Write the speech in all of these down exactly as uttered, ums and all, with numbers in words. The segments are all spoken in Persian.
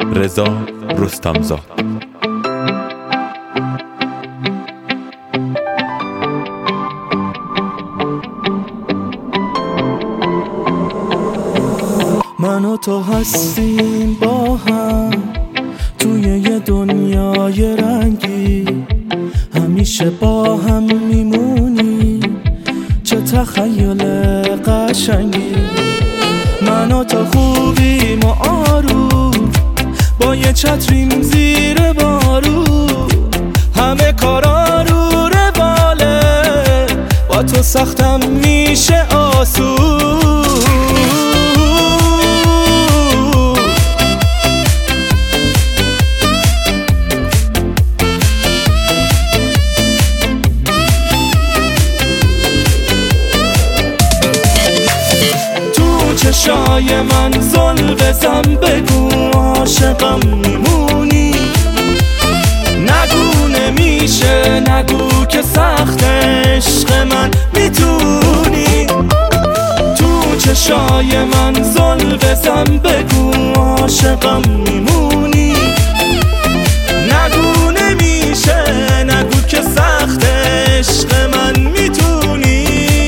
رضا رستمزاد. من و تو هستیم با هم توی یه دنیای رنگی، همیشه با هم میمونی، چه تخیل قشنگی. من و تو خوبیم و آروم با یه چتریم زیر بارون، همه کارا رو رواله، با تو سختم میشه آسون. چشای من زل بزن، بگو عاشقم میمونی، نگو نمیشه، نگو که سخت عشق من میتونی. تو چشای من زل بزن، بگو عاشقم میمونی، نگو نمیشه، نگو که سخت عشق من میتونی.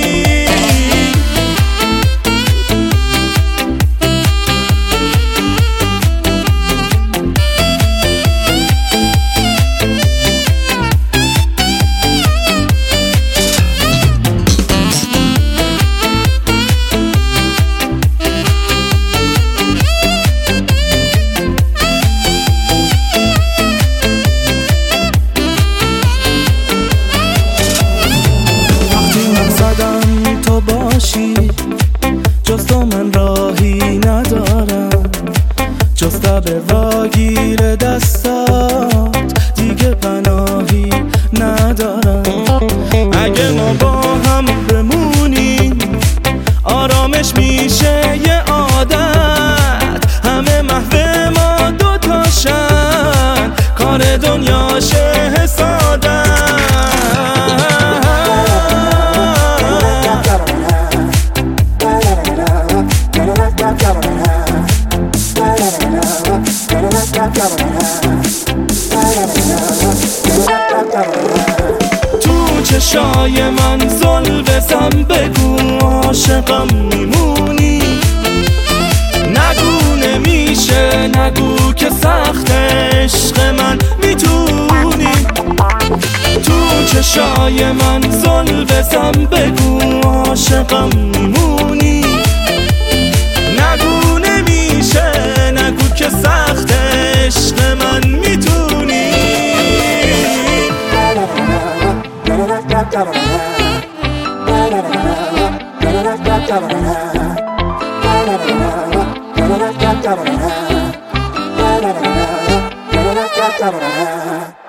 جز تو من راهی ندارم، جز لب واگیر دستات دیگه پناهی ندارم. اگه ما با هم بمونیم آرامش میشه یه عادت، همه محو ما دوتاشن، کار دنیاشه حسادت. تو چشای من زل بزن، بگو عاشقم میمونی، نگو نمیشه، نگو که سخت عشق من میتونی. تو چشای من زل بزن، بگو عاشقم میمونی، نگو نمیشه، نگو که سخت عشق من میتونی. Da da da da da.